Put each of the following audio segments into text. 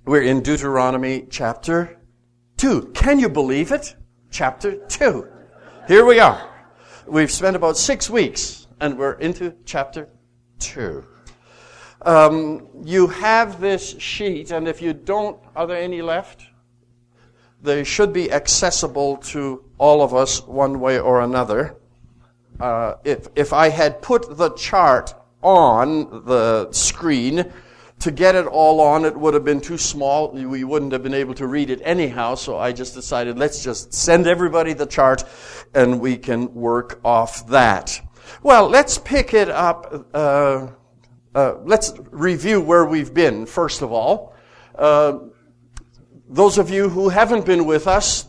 We're in Deuteronomy chapter 2. Can you believe it? Chapter 2. Here we are. We've spent about 6 weeks, and we're into chapter 2. You have this sheet, and if you don't, are there any left? They should be accessible to all of us one way or another. If I had put the chart on the screen, to get it all on, it would have been too small. We wouldn't have been able to read it anyhow, so I just decided let's just send everybody the chart and we can work off that. Well, let's pick it up. Let's review where we've been, first of all. Those of you who haven't been with us,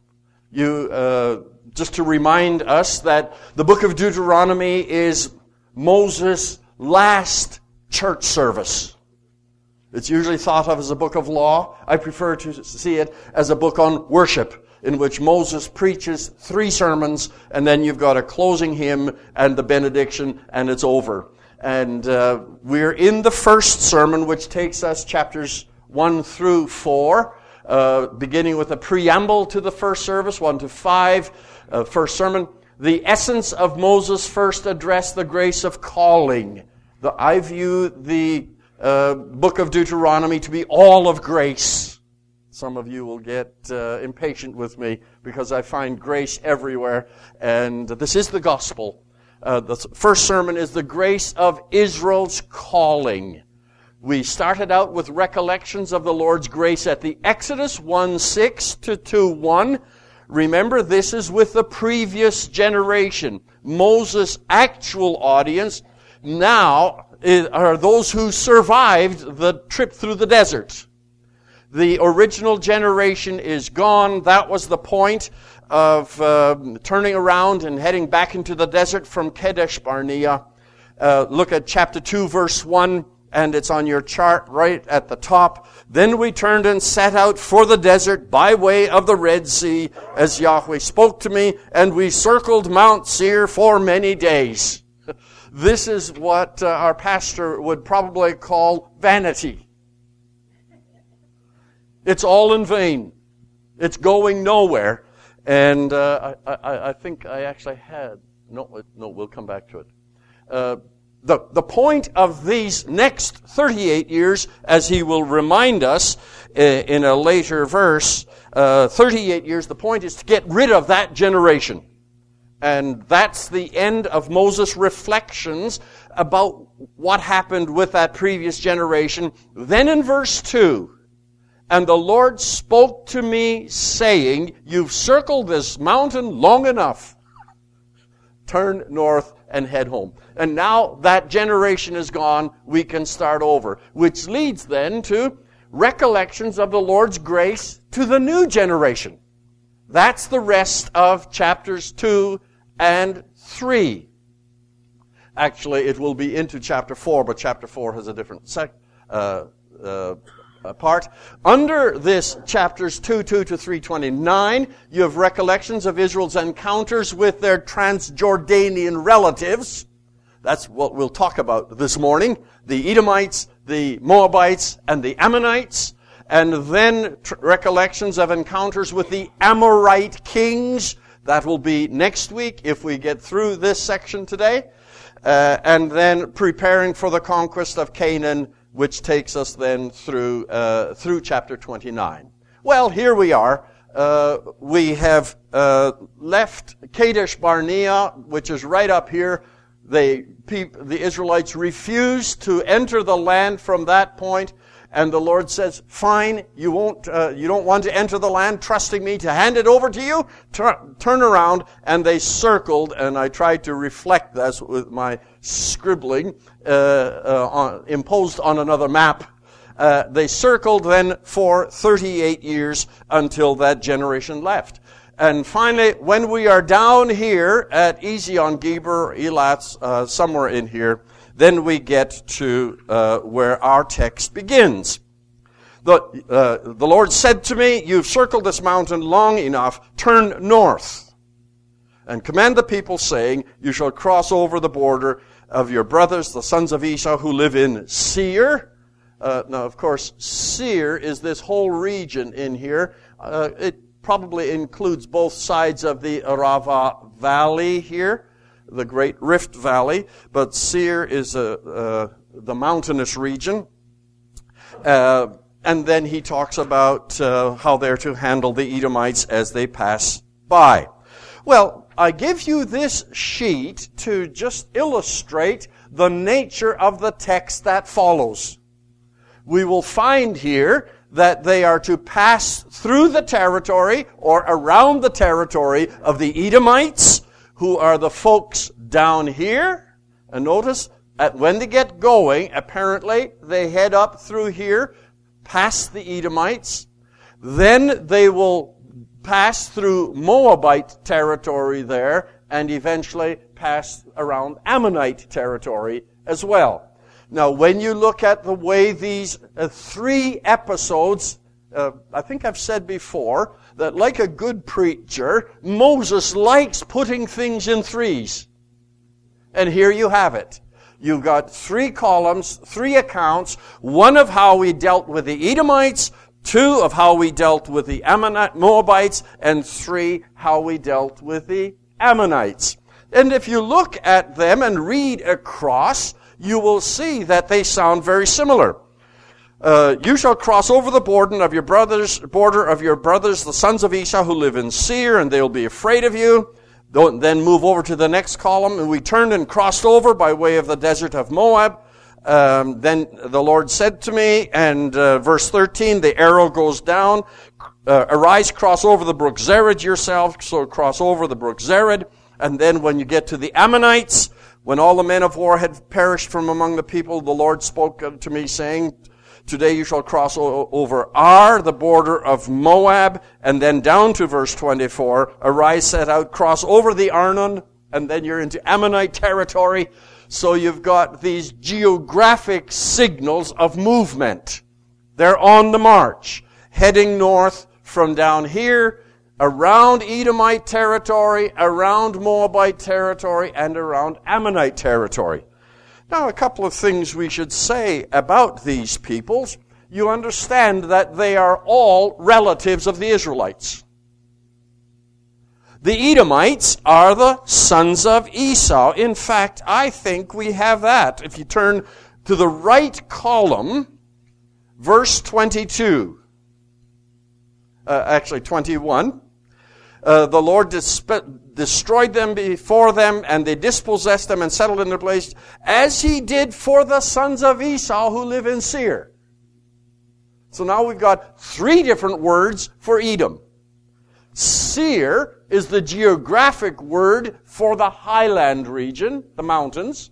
just to remind us that the book of Deuteronomy is Moses' last church service. It's usually thought of as a book of law. I prefer to see it as a book on worship, in which Moses preaches 3 sermons, and then you've got a closing hymn and the benediction, and it's over. And we're in the first sermon, which takes us chapters 1 through 4, beginning with a preamble to the first service, 1 to 5, first sermon. The essence of Moses' first address, the grace of calling. I view the book of Deuteronomy to be all of grace. Some of you will get impatient with me because I find grace everywhere, and this is the gospel. The first sermon is the grace of Israel's calling. We started out with recollections of the Lord's grace at the Exodus 1:6 to 2:1. Remember, this is with the previous generation. Moses' actual audience now are those who survived the trip through the desert. The original generation is gone. That was the point of turning around and heading back into the desert from Kadesh Barnea. Look at chapter 2, verse 1, and it's on your chart right at the top. Then we turned and set out for the desert by way of the Red Sea, as Yahweh spoke to me, and we circled Mount Seir for many days. This is what our pastor would probably call vanity. It's all in vain. It's going nowhere. And I think I actually had... No, we'll come back to it. The point of these next 38 years, as he will remind us in a later verse, 38 years, the point is to get rid of that generation. And that's the end of Moses' reflections about what happened with that previous generation. Then in verse 2, and the Lord spoke to me, saying, you've circled this mountain long enough. Turn north and head home. And now that generation is gone, we can start over. Which leads then to recollections of the Lord's grace to the new generation. That's the rest of chapters 2 and 3. Actually, it will be into chapter 4, but chapter 4 has a different part. Under this chapters 2 to 329, you have recollections of Israel's encounters with their Transjordanian relatives. That's what we'll talk about this morning. The Edomites, the Moabites, and the Ammonites. And then recollections of encounters with the Amorite kings. That will be next week if we get through this section today. And then preparing for the conquest of Canaan, which takes us then through chapter 29. Well, here we are. We have left Kadesh Barnea, which is right up here. The Israelites refused to enter the land from that point. And the Lord says, fine, you don't want to enter the land, trusting me to hand it over to you? Turn around. And they circled, and I tried to reflect this with my scribbling, imposed on another map. They circled then for 38 years until that generation left. And finally, when we are down here at Ezion Geber, Elatz, somewhere in here, then we get to where our text begins. The Lord said to me, you've circled this mountain long enough, turn north. And command the people, saying, you shall cross over the border of your brothers, the sons of Esau, who live in Seir. Now, of course, Seir is this whole region in here. It probably includes both sides of the Arava Valley here, the Great Rift Valley, but Seir is the mountainous region. And then he talks about how they're to handle the Edomites as they pass by. Well, I give you this sheet to just illustrate the nature of the text that follows. We will find here that they are to pass through the territory or around the territory of the Edomites, who are the folks down here. And notice, when they get going, apparently they head up through here, past the Edomites. Then they will pass through Moabite territory there, and eventually pass around Ammonite territory as well. Now, when you look at the way these 3 episodes, I think I've said before, that like a good preacher, Moses likes putting things in 3s. And here you have it. You've got 3 columns, 3 accounts, 1 of how we dealt with the Edomites, 2 of how we dealt with the Moabites, and 3 how we dealt with the Ammonites. And if you look at them and read across, you will see that they sound very similar. You shall cross over the border of your brothers, the sons of Esau who live in Seir, and they'll be afraid of you. Don't then move over to the next column. And we turned and crossed over by way of the desert of Moab. Then the Lord said to me, and verse 13, the arrow goes down. Arise, cross over the brook Zered yourself. So cross over the brook Zered. And then when you get to the Ammonites, when all the men of war had perished from among the people, the Lord spoke to me, saying, today you shall cross over Ar, the border of Moab, and then down to verse 24, arise, set out, cross over the Arnon, and then you're into Ammonite territory. So you've got these geographic signals of movement. They're on the march, heading north from down here, around Edomite territory, around Moabite territory, and around Ammonite territory. Now, a couple of things we should say about these peoples. You understand that they are all relatives of the Israelites. The Edomites are the sons of Esau. In fact, I think we have that. If you turn to the right column, verse 22. Actually, 21. The Lord destroyed them before them, and they dispossessed them and settled in their place, as he did for the sons of Esau who live in Seir. So now we've got 3 different words for Edom. Seir is the geographic word for the highland region, the mountains.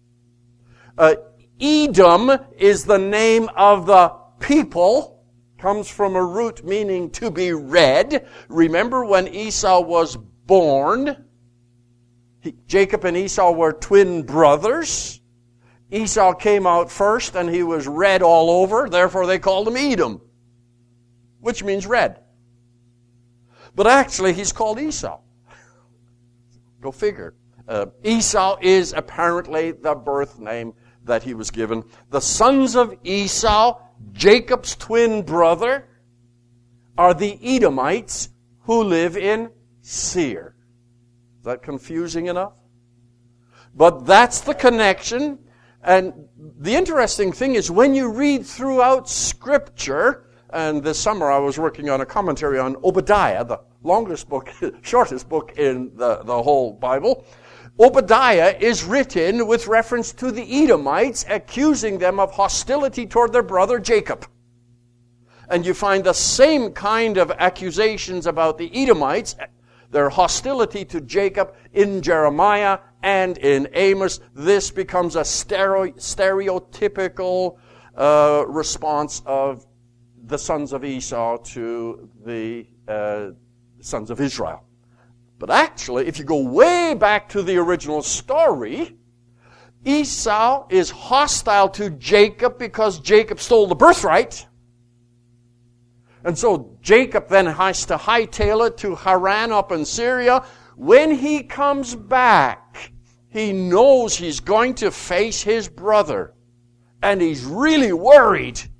Edom is the name of the people. Comes from a root meaning to be red. Remember when Esau was born? Jacob and Esau were twin brothers. Esau came out first and he was red all over. Therefore they called him Edom, which means red. But actually he's called Esau. Go figure. Esau is apparently the birth name that he was given. The sons of Esau, Jacob's twin brother, are the Edomites who live in Seir. Is that confusing enough? But that's the connection. And the interesting thing is when you read throughout Scripture, and this summer I was working on a commentary on Obadiah, the longest book, shortest book in the whole Bible. Obadiah is written with reference to the Edomites, accusing them of hostility toward their brother Jacob. And you find the same kind of accusations about the Edomites, their hostility to Jacob, in Jeremiah and in Amos. This becomes a stereotypical response of the sons of Esau to the sons of Israel. But actually, if you go way back to the original story, Esau is hostile to Jacob because Jacob stole the birthright. And so Jacob then has to hightail it to Haran up in Syria. When he comes back, he knows he's going to face his brother. And he's really worried.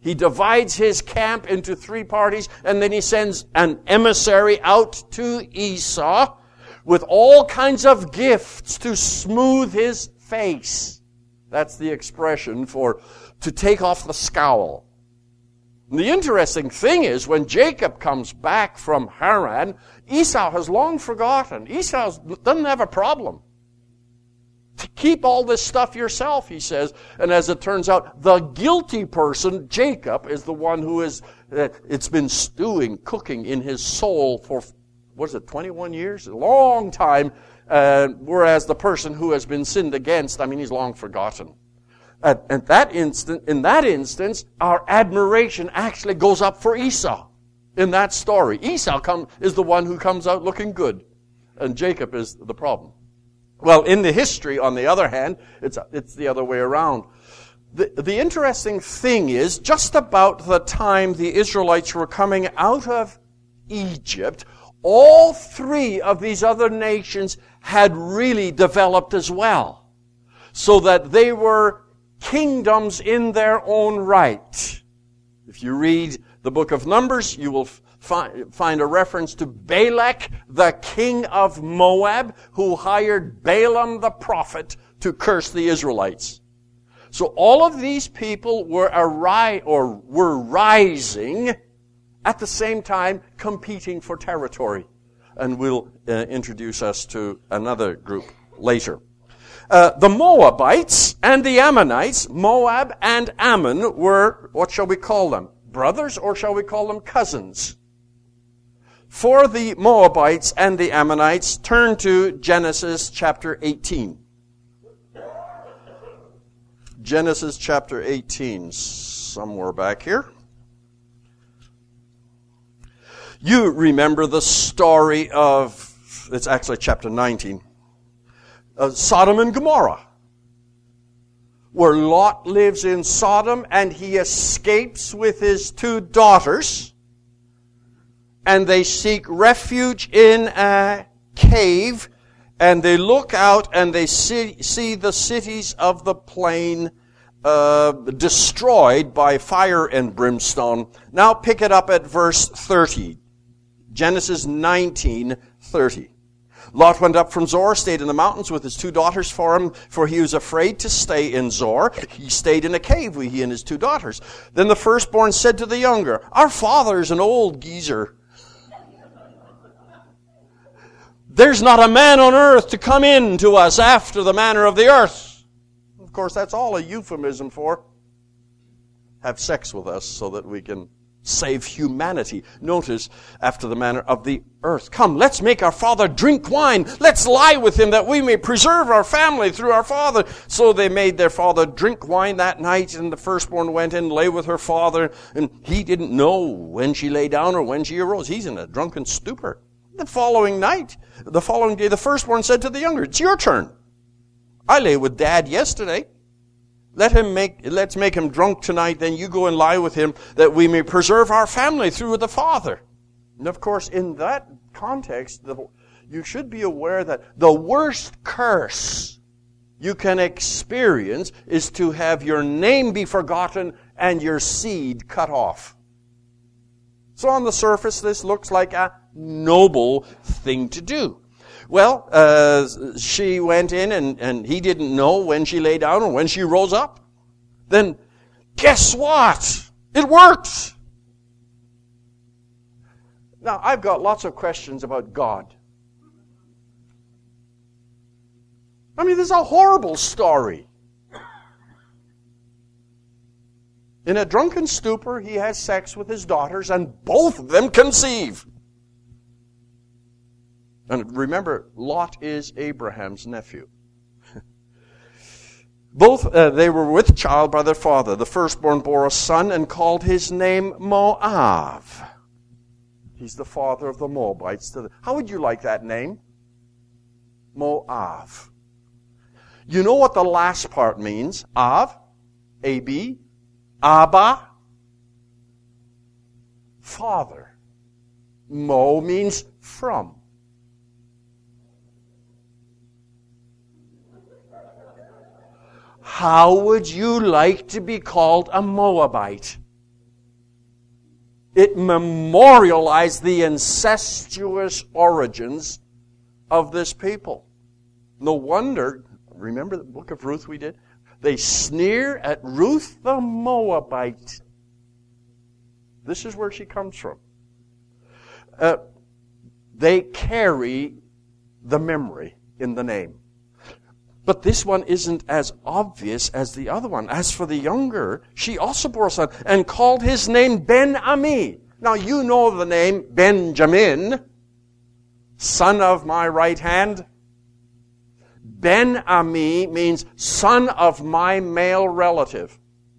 He divides his camp into 3 parties, and then he sends an emissary out to Esau with all kinds of gifts to smooth his face. That's the expression for to take off the scowl. And the interesting thing is, when Jacob comes back from Haran, Esau has long forgotten. Esau doesn't have a problem. To keep all this stuff yourself, he says. And as it turns out, the guilty person, Jacob, is the one who is, it's been stewing, cooking in his soul for, 21 years? A long time. Whereas the person who has been sinned against, he's long forgotten. In that instance, our admiration actually goes up for Esau in that story. Esau is the one who comes out looking good, and Jacob is the problem. Well, in the history, on the other hand, it's the other way around. The interesting thing is, just about the time the Israelites were coming out of Egypt, all 3 of these other nations had really developed as well, so that they were kingdoms in their own right. If you read the book of Numbers, you will find a reference to Balak, the king of Moab, who hired Balaam the prophet to curse the Israelites. So all of these people were rising at the same time, competing for territory. And we'll introduce us to another group later. The Moabites and the Ammonites, Moab and Ammon, were, what shall we call them? Brothers, or shall we call them cousins? For the Moabites and the Ammonites, turn to Genesis chapter 18. Genesis chapter 18, somewhere back here. You remember the story of, it's actually chapter 19, of Sodom and Gomorrah, where Lot lives in Sodom and he escapes with his 2 daughters, and they seek refuge in a cave, and they look out and they see the cities of the plain destroyed by fire and brimstone. Now pick it up at verse 30. Genesis 19:30. Lot went up from Zoar, stayed in the mountains with his 2 daughters for he was afraid to stay in Zoar. He stayed in a cave, he and his 2 daughters. Then the firstborn said to the younger, "Our father is an old geezer. There's not a man on earth to come in to us after the manner of the earth." Of course, that's all a euphemism for have sex with us so that we can save humanity. Notice, after the manner of the earth. "Come, let's make our father drink wine. Let's lie with him that we may preserve our family through our father." So they made their father drink wine that night, and the firstborn went in and lay with her father, and he didn't know when she lay down or when she arose. He's in a drunken stupor. The following day, the firstborn said to the younger, "It's your turn. I lay with Dad yesterday. Let's make him drunk tonight, then you go and lie with him that we may preserve our family through the father." And of course, in that context, you should be aware that the worst curse you can experience is to have your name be forgotten and your seed cut off. So on the surface, this looks like a noble thing to do. Well, she went in and he didn't know when she lay down or when she rose up. Then, guess what? It worked! Now, I've got lots of questions about God. This is a horrible story. In a drunken stupor, he has sex with his daughters, and both of them conceive. And remember, Lot is Abraham's nephew. Both, they were with child by their father. The firstborn bore a son and called his name Moab. He's the father of the Moabites. How would you like that name? Moab. You know what the last part means? Av, A-B, Abba, father. Mo means from. How would you like to be called a Moabite? It memorialized the incestuous origins of this people. No wonder, remember the book of Ruth we did? They sneer at Ruth the Moabite. This is where she comes from. They carry the memory in the name. But this one isn't as obvious as the other one. As for the younger, she also bore a son and called his name Ben-Ami. Now you know the name Benjamin, son of my right hand. Ben-Ami means son of my male relative.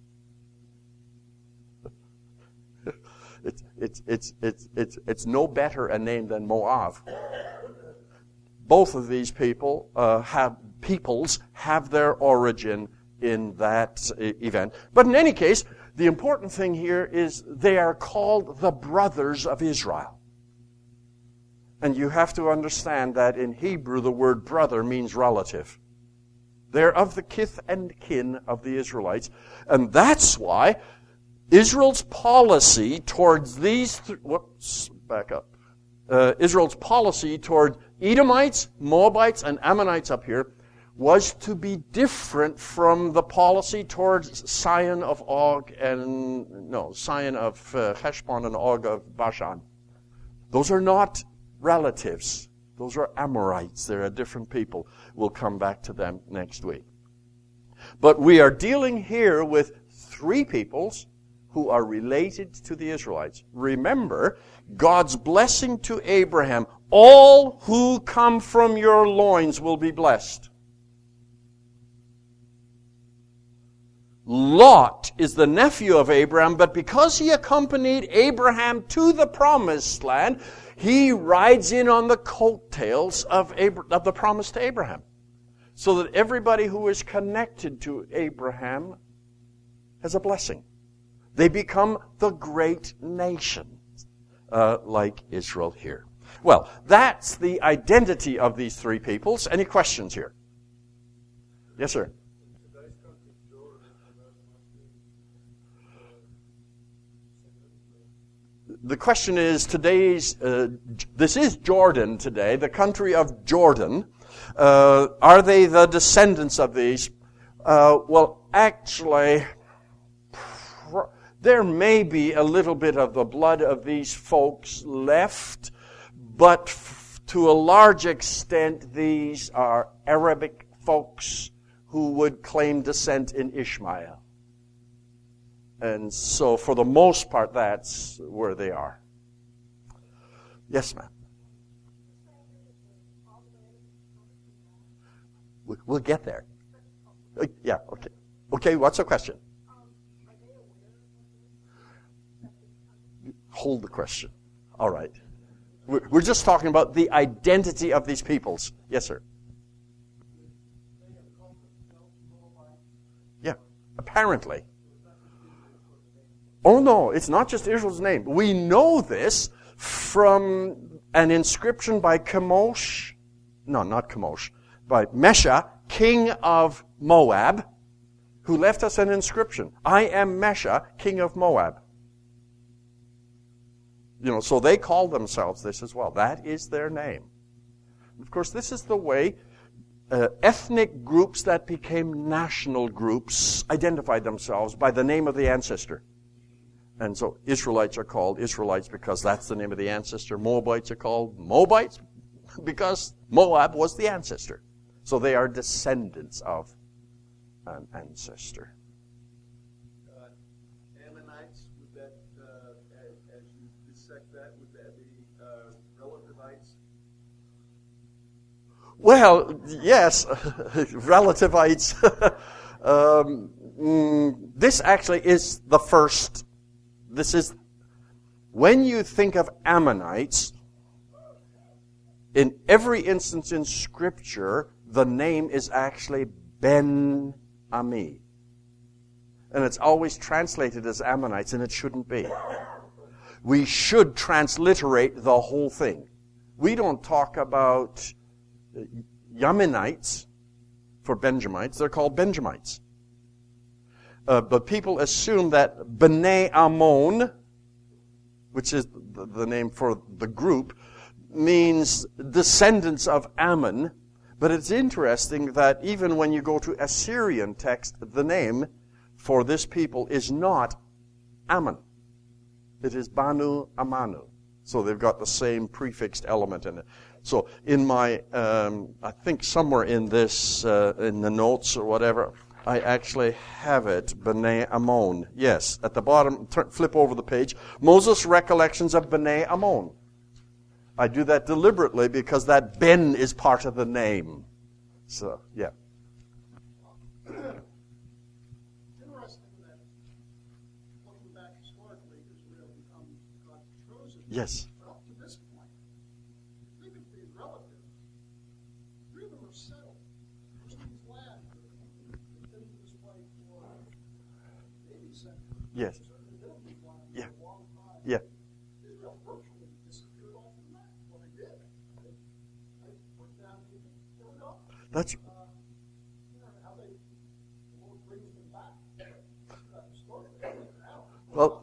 It's no better a name than Moab. Both of these peoples have their origin in that event. But in any case, the important thing here is they are called the brothers of Israel. And you have to understand that in Hebrew the word brother means relative. They're of the kith and kin of the Israelites. And that's why Israel's policy towards these... Israel's policy toward Edomites, Moabites, and Ammonites up here was to be different from the policy towards Sihon of Heshbon and Og of Bashan. Those are not relatives. Those are Amorites. They're a different people. We'll come back to them next week. But we are dealing here with three peoples who are related to the Israelites. Remember, God's blessing to Abraham, all who come from your loins will be blessed. Lot is the nephew of Abraham, but because he accompanied Abraham to the promised land, he rides in on the coattails of the promise to Abraham. So that everybody who is connected to Abraham has a blessing. They become the great nation, like Israel here. Well, that's the identity of these three peoples. Any questions here? Yes, sir. The question is, this is Jordan today, the country of Jordan. Are they the descendants of these? Well, actually, there may be a little bit of the blood of these folks left, but to a large extent, these are Arabic folks who would claim descent in Ishmael. And so, for the most part, that's where they are. Yes, ma'am. We'll get there. Yeah, okay. Okay, what's the question? Hold the question. All right. We're just talking about the identity of these peoples. Yes, sir. Yeah, apparently. Oh, no, it's not just Israel's name. We know this from an inscription by Chemosh. No, not Chemosh. By Mesha, king of Moab, who left us an inscription. I am Mesha, king of Moab. So they call themselves this as well. That is their name. Of course, this is the way ethnic groups that became national groups identified themselves by the name of the ancestor. And so Israelites are called Israelites because that's the name of the ancestor. Moabites are called Moabites because Moab was the ancestor. So they are descendants of an ancestor. Ammonites, would that, as you dissect that, would that be relativites? Well, yes, relativites. This actually is the first. This is, when you think of Ammonites, in every instance in Scripture, the name is actually Ben-Ami. And it's always translated as Ammonites, and it shouldn't be. We should transliterate the whole thing. We don't talk about Yaminites for Benjamites. They're called Benjamites. But people assume that B'nai Ammon, which is the name for the group, means descendants of Ammon. But it's interesting that even when you go to Assyrian text, the name for this people is not Ammon. It is Banu Amanu. So they've got the same prefixed element in it. So in my, I think somewhere in this, in the notes or whatever, I actually have it, Bnei Ammon. Yes, at the bottom, flip over the page. Moses' recollections of Bnei Ammon. I do that deliberately because that Ben is part of the name. So, yeah. Interesting that looking back historically, Israel becomes God's chosen. Yes. But up to this point, think of these relatives. Three of them are settled. Most of these land have been this way for maybe centuries. Yes. Certainly lived this land Yeah. for a long time. Yeah. Israel virtually disappeared off the map. Well, they did. They went down to Philadelphia. That's How they the Lord brings them back. Historically, now. well.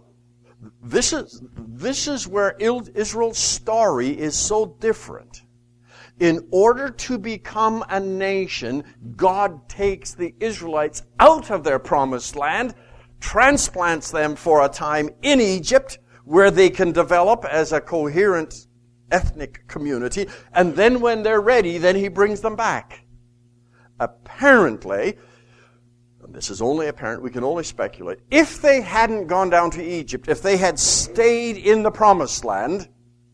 This is where Israel's story is so different. In order to become a nation, God takes the Israelites out of their promised land, transplants them for a time in Egypt, where they can develop as a coherent ethnic community, and then when they're ready, then He brings them back. Apparently, and this is only apparent, we can only speculate, if they hadn't gone down to Egypt, if they had stayed in the promised land,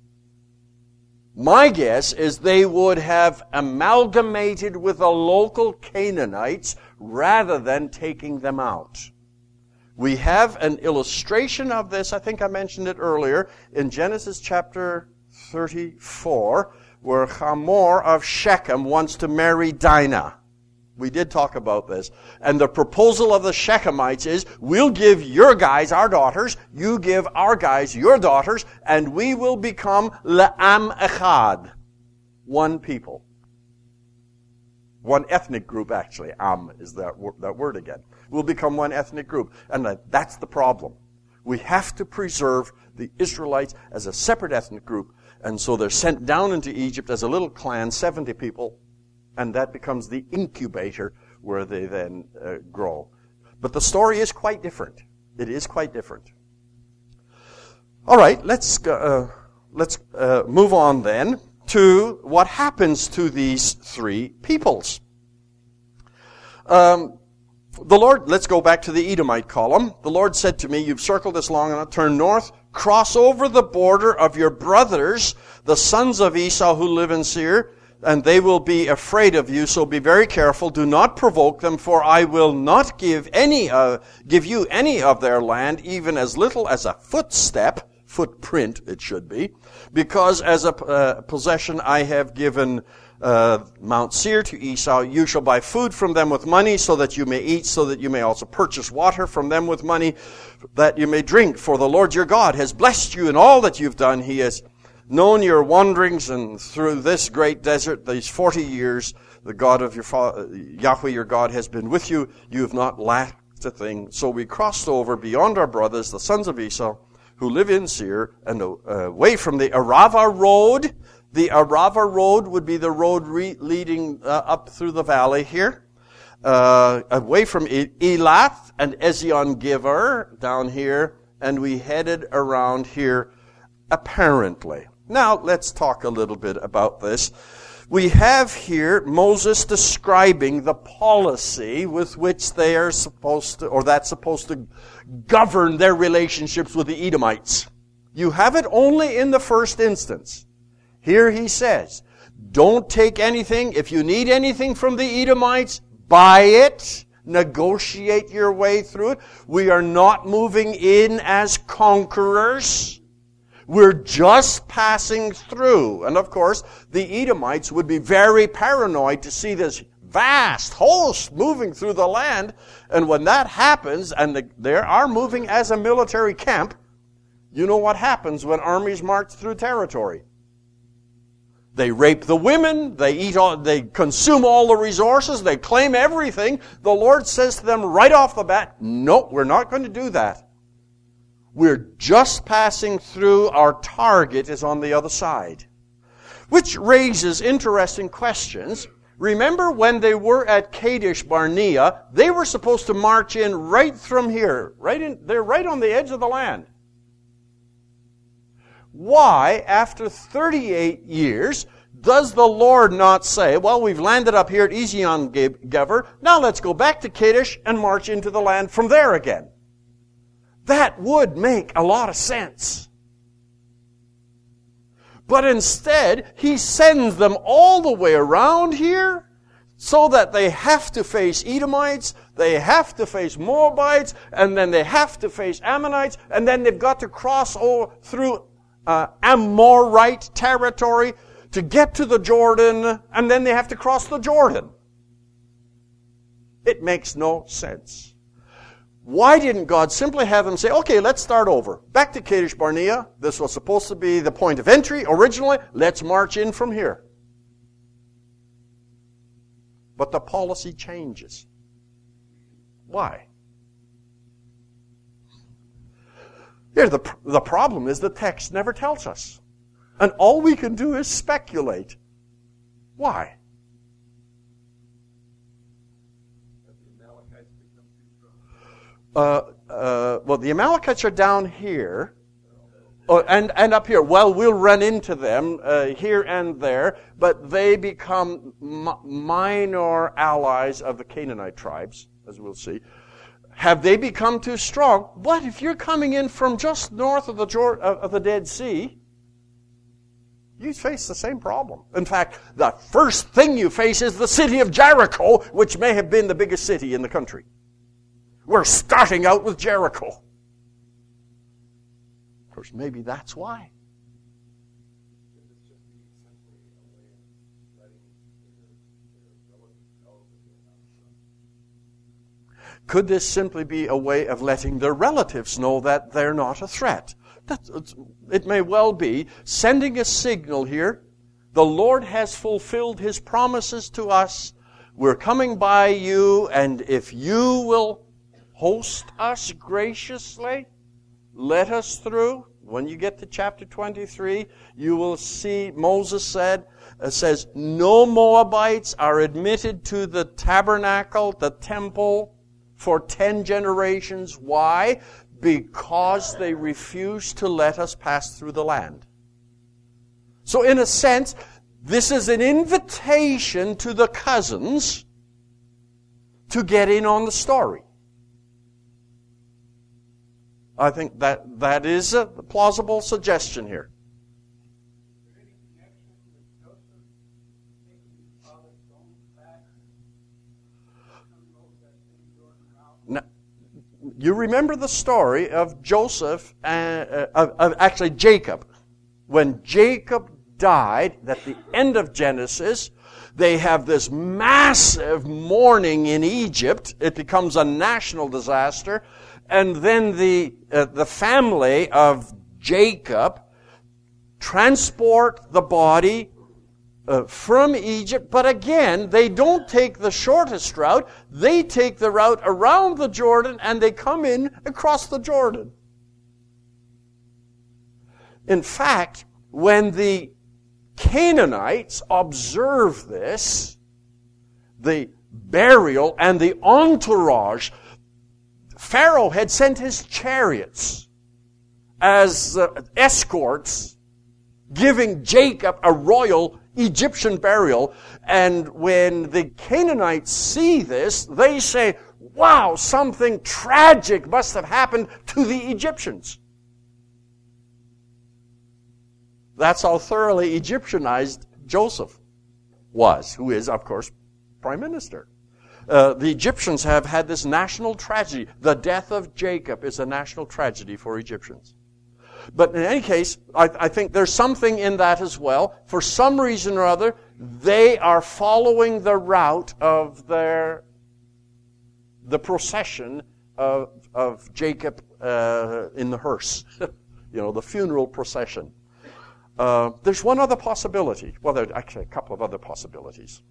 my guess is they would have amalgamated with the local Canaanites rather than taking them out. We have an illustration of this, I think I mentioned it earlier, in Genesis chapter 34, where Hamor of Shechem wants to marry Dinah. We did talk about this. And the proposal of the Shechemites is, we'll give your guys our daughters, you give our guys your daughters, and we will become Le'am Echad. One people. One ethnic group, actually. Am is that word again. We'll become one ethnic group. And that's the problem. We have to preserve the Israelites as a separate ethnic group. And so they're sent down into Egypt as a little clan, 70 people, and that becomes the incubator where they then grow. But the story is quite different. It is quite different. All right, let's move on then to what happens to these three peoples. The Lord, let's go back to the Edomite column. The Lord said to me, you've circled this long enough, turn north, cross over the border of your brothers, the sons of Esau who live in Seir, and they will be afraid of you, so be very careful. Do not provoke them, for I will not give you any of their land, even as little as a footprint it should be, because as a possession I have given Mount Seir to Esau. You shall buy food from them with money, so that you may eat, so that you may also purchase water from them with money, that you may drink. For the Lord your God has blessed you in all that you've done. He has known your wanderings, and through this great desert, these 40 years, the God of your father, Yahweh your God, has been with you. You have not lacked a thing. So we crossed over beyond our brothers, the sons of Esau, who live in Seir, and away from the Arava road. The Arava road would be the road leading up through the valley here. Away from Elath and Ezion-Geber down here, and we headed around here apparently. Now, let's talk a little bit about this. We have here Moses describing the policy with which they are supposed to, or that's supposed to govern their relationships with the Edomites. You have it only in the first instance. Here he says, don't take anything. If you need anything from the Edomites, buy it. Negotiate your way through it. We are not moving in as conquerors. We're just passing through. And of course, the Edomites would be very paranoid to see this vast host moving through the land. And when that happens, and they are moving as a military camp, you know what happens when armies march through territory. They rape the women, they consume all the resources, they claim everything. The Lord says to them right off the bat, no, we're not going to do that. We're just passing through. Our target is on the other side. Which raises interesting questions. Remember when they were at Kadesh Barnea, they were supposed to march in right from here. They're right on the edge of the land. Why, after 38 years, does the Lord not say, well, we've landed up here at Ezion-Geber, now let's go back to Kadesh and march into the land from there again? That would make a lot of sense. But instead, He sends them all the way around here so that they have to face Edomites, they have to face Moabites, and then they have to face Ammonites, and then they've got to cross over through Amorite territory to get to the Jordan, and then they have to cross the Jordan. It makes no sense. Why didn't God simply have them say, okay, let's start over. Back to Kadesh Barnea. This was supposed to be the point of entry originally. Let's march in from here. But the policy changes. Why? Here, the problem is the text never tells us. And all we can do is speculate. Why? Well, the Amalekites are down here, and up here. Well, we'll run into them here and there, but they become minor allies of the Canaanite tribes, as we'll see. Have they become too strong? But if you're coming in from just north of the Dead Sea, you face the same problem. In fact, the first thing you face is the city of Jericho, which may have been the biggest city in the country. We're starting out with Jericho. Of course, maybe that's why. Could this simply be a way of letting their relatives know that they're not a threat? It may well be. Sending a signal here. The Lord has fulfilled His promises to us. We're coming by you, and if you will host us graciously, let us through. When you get to chapter 23, you will see Moses says, no Moabites are admitted to the tabernacle, the temple, for 10 generations. Why? Because they refuse to let us pass through the land. So in a sense, this is an invitation to the cousins to get in on the story. I think that is a plausible suggestion here. Now, you remember the story of Joseph, actually Jacob. When Jacob died, at the end of Genesis, they have this massive mourning in Egypt. It becomes a national disaster. And then the family of Jacob transport the body from Egypt. But again, they don't take the shortest route. They take the route around the Jordan, and they come in across the Jordan. In fact, when the Canaanites observe this, the burial and the entourage, Pharaoh had sent his chariots as escorts, giving Jacob a royal Egyptian burial. And when the Canaanites see this, they say, wow, something tragic must have happened to the Egyptians. That's how thoroughly Egyptianized Joseph was, who is, of course, prime minister. The Egyptians have had this national tragedy. The death of Jacob is a national tragedy for Egyptians. But in any case, I think there's something in that as well. For some reason or other, they are following the route of the procession of Jacob in the hearse. The funeral procession. There's one other possibility. Well, there are actually a couple of other possibilities.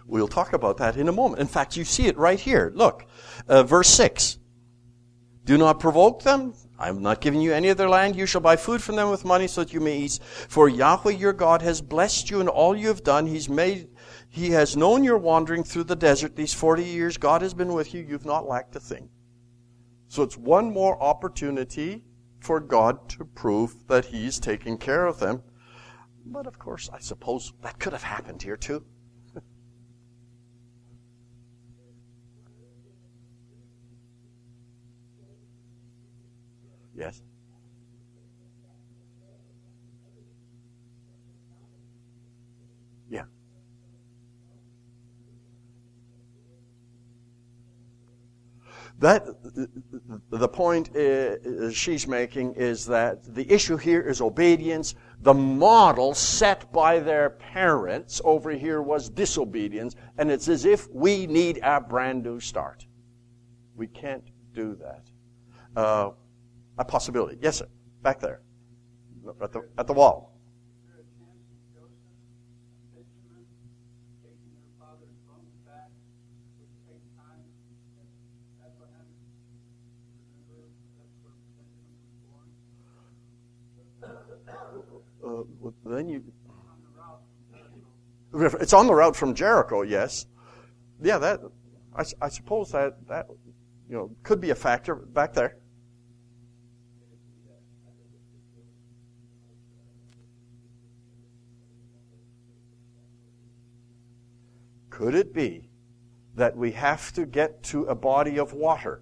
We'll talk about that in a moment. In fact, you see it right here. Look, verse 6. Do not provoke them. I am not giving you any of their land. You shall buy food from them with money so that you may eat. For Yahweh your God has blessed you in all you have done. He has known your wandering through the desert these 40 years. God has been with you. You've not lacked a thing. So it's one more opportunity for God to prove that He's taking care of them. But of course, I suppose that could have happened here too. Yes. Yeah. The point she's making is that the issue here is obedience. The model set by their parents over here was disobedience, and it's as if we need a brand new start. We can't do that. A possibility. Yes, sir. Back there. At the wall. It's on the route from Jericho, yes. Yeah, that I suppose that could be a factor back there. Could it be that we have to get to a body of water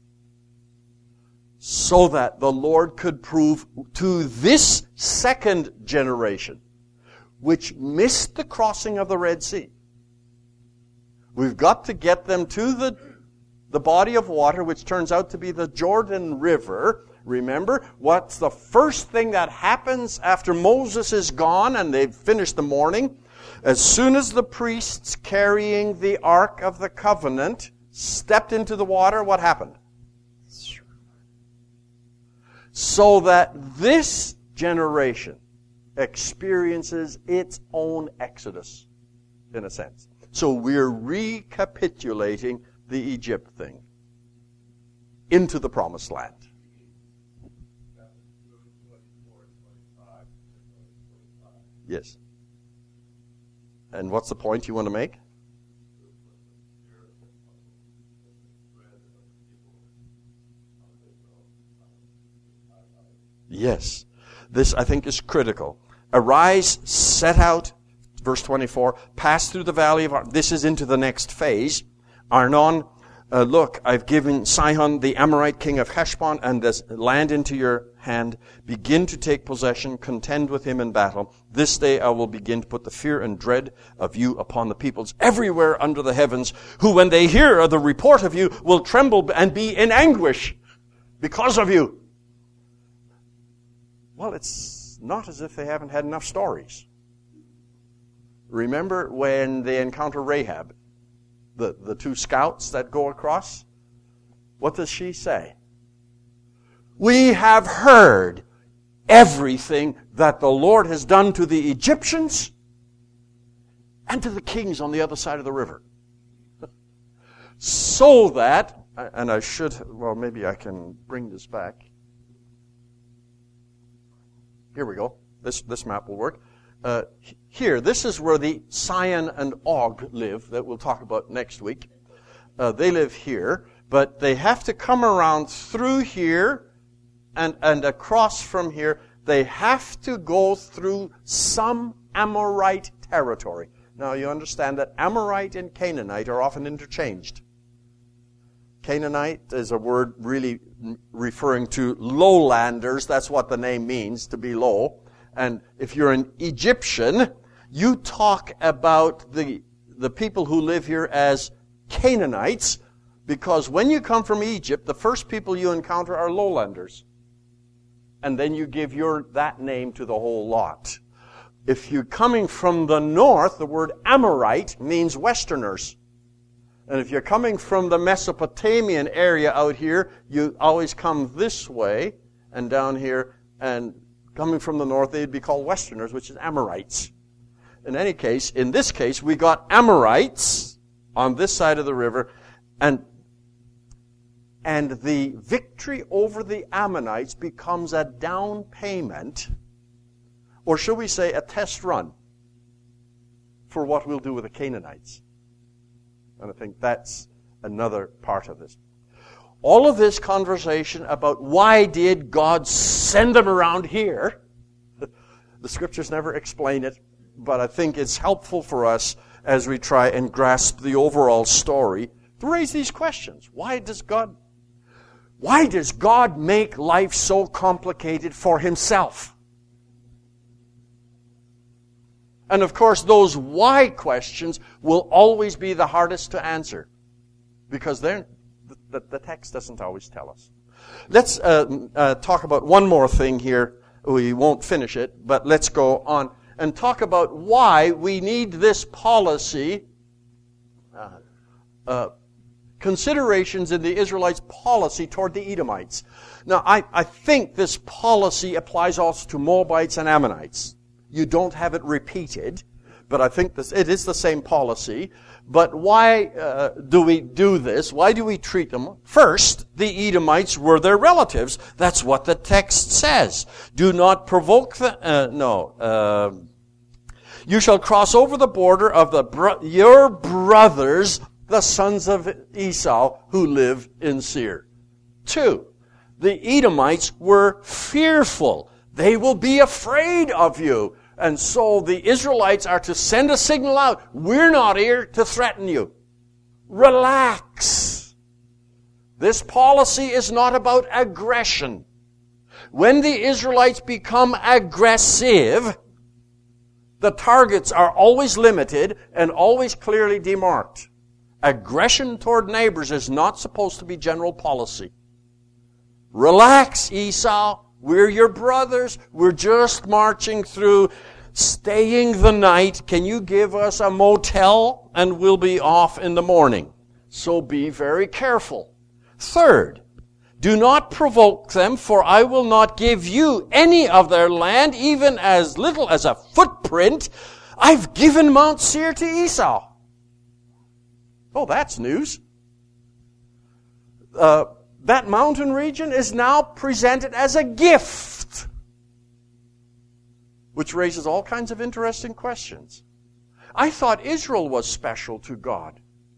so that the Lord could prove to this second generation, which missed the crossing of the Red Sea? We've got to get them to the body of water, which turns out to be the Jordan River. Remember, what's the first thing that happens after Moses is gone and they've finished the mourning? As soon as the priests carrying the Ark of the Covenant stepped into the water, what happened? So that this generation experiences its own exodus, in a sense. So we're recapitulating the Egypt thing into the Promised Land. Yes. And what's the point you want to make? Yes. This, I think, is critical. Arise, set out, verse 24, pass through the valley of Arnon. This is into the next phase. Arnon, look, I've given Sihon, the Amorite king of Heshbon, and this land into your hand. Begin to take possession, contend with him in battle. This day I will begin to put the fear and dread of you upon the peoples everywhere under the heavens, who when they hear the report of you will tremble and be in anguish because of you. Well, it's not as if they haven't had enough stories. Remember when they encounter Rahab, the two scouts that go across? What does she say? We have heard everything that the Lord has done to the Egyptians and to the kings on the other side of the river. So that, and I should, well, maybe I can bring this back. Here we go. This map will work. Here, this is where the Sihon and Og live, that we'll talk about next week. They live here, but they have to come around through here and across from here. They have to go through some Amorite territory. Now, you understand that Amorite and Canaanite are often interchanged. Canaanite is a word really referring to lowlanders. That's what the name means, to be low. And if you're an Egyptian, you talk about the people who live here as Canaanites, because when you come from Egypt, the first people you encounter are lowlanders. And then you give that name to the whole lot. If you're coming from the north, the word Amorite means westerners. And if you're coming from the Mesopotamian area out here, you always come this way and down here, and coming from the north, they'd be called westerners, which is Amorites. in any case, in this case, we got Amorites on this side of the river, and the victory over the Ammonites becomes a down payment, or should we say a test run, for what we'll do with the Canaanites. And I think that's another part of this. All of this conversation about why did God send them around here, the scriptures never explain it, but I think it's helpful for us as we try and grasp the overall story to raise these questions. Why does God make life so complicated for himself? And of course, those why questions will always be the hardest to answer, because the text doesn't always tell us. Let's talk about one more thing here. We won't finish it, but let's go on and talk about why we need this policy, considerations in the Israelites' policy toward the Edomites. Now, I think this policy applies also to Moabites and Ammonites. You don't have it repeated, but I think it is the same policy. But why do we do this? Why do we treat them? First, the Edomites were their relatives. That's what the text says. Do not provoke you shall cross over the border of your brothers, the sons of Esau, who live in Seir. 2, the Edomites were fearful. They will be afraid of you. And so the Israelites are to send a signal out. We're not here to threaten you. Relax. This policy is not about aggression. When the Israelites become aggressive, the targets are always limited and always clearly demarked. Aggression toward neighbors is not supposed to be general policy. Relax, Esau. We're your brothers. We're just marching through, staying the night. Can you give us a motel? And we'll be off in the morning. So be very careful. 3rd, do not provoke them, for I will not give you any of their land, even as little as a footprint. I've given Mount Seir to Esau. Oh, that's news. That mountain region is now presented as a gift, which raises all kinds of interesting questions. I thought Israel was special to God.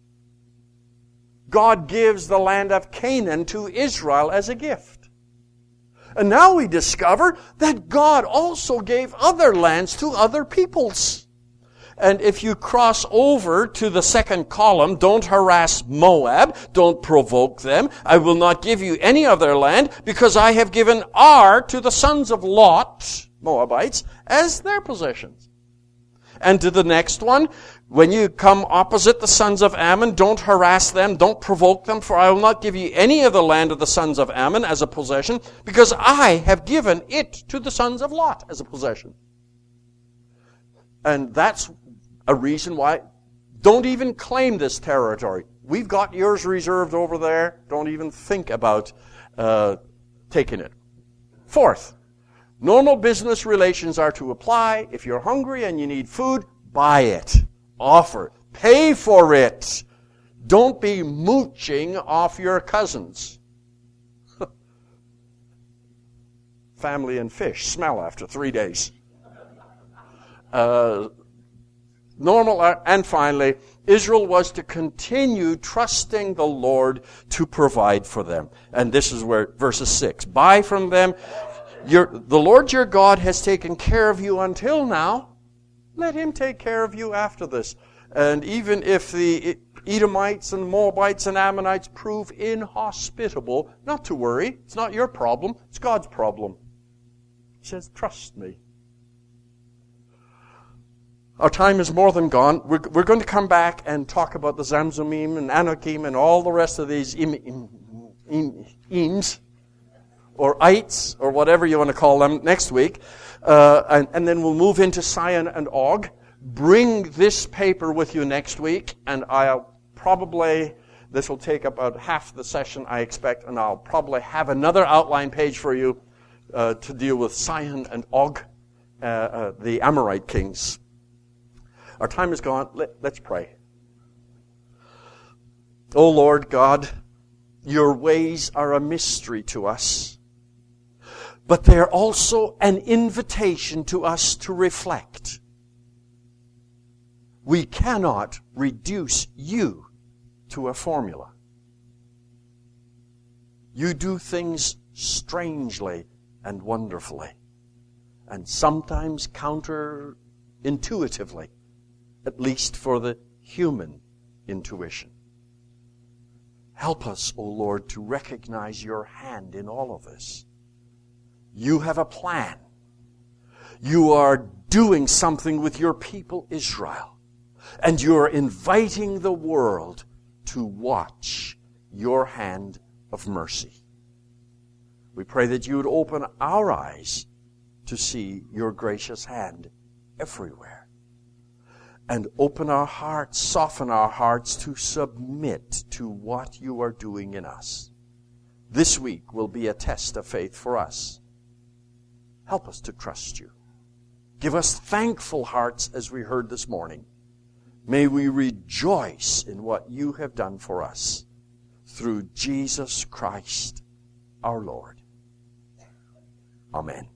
God gives the land of Canaan to Israel as a gift. And now we discover that God also gave other lands to other peoples. And if you cross over to the 2nd column, don't harass Moab, don't provoke them. I will not give you any of their land, because I have given Ar to the sons of Lot, Moabites, as their possessions. And to the next one, when you come opposite the sons of Ammon, don't harass them, don't provoke them, for I will not give you any of the land of the sons of Ammon as a possession, because I have given it to the sons of Lot as a possession. And that's a reason why don't even claim this territory. We've got yours reserved over there. Don't even think about taking it. 4th, normal business relations are to apply. If you're hungry and you need food, buy it. Offer. Pay for it. Don't be mooching off your cousins. Family and fish smell after 3 days. And finally, Israel was to continue trusting the Lord to provide for them. And this is where verses 6. Buy from them. The Lord your God has taken care of you until now. Let him take care of you after this. And even if the Edomites and Moabites and Ammonites prove inhospitable, not to worry. It's not your problem. It's God's problem. He says, trust me. Our time is more than gone. We're going to come back and talk about the Zamzumim and Anakim and all the rest of these Eames, or ites, or whatever you want to call them, next week. And then we'll move into Sihon and Og. Bring this paper with you next week, and this will take about half the session, I expect, and I'll probably have another outline page for you to deal with Sihon and Og, the Amorite kings. Our time is gone. Let's pray. O Lord God, your ways are a mystery to us, but they're also an invitation to us to reflect. We cannot reduce you to a formula. You do things strangely and wonderfully, and sometimes counterintuitively, at least for the human intuition. Help us, O Lord, to recognize your hand in all of this. You have a plan. You are doing something with your people Israel, and you are inviting the world to watch your hand of mercy. We pray that you would open our eyes to see your gracious hand everywhere. And open our hearts, soften our hearts to submit to what you are doing in us. This week will be a test of faith for us. Help us to trust you. Give us thankful hearts as we heard this morning. May we rejoice in what you have done for us through Jesus Christ our Lord. Amen.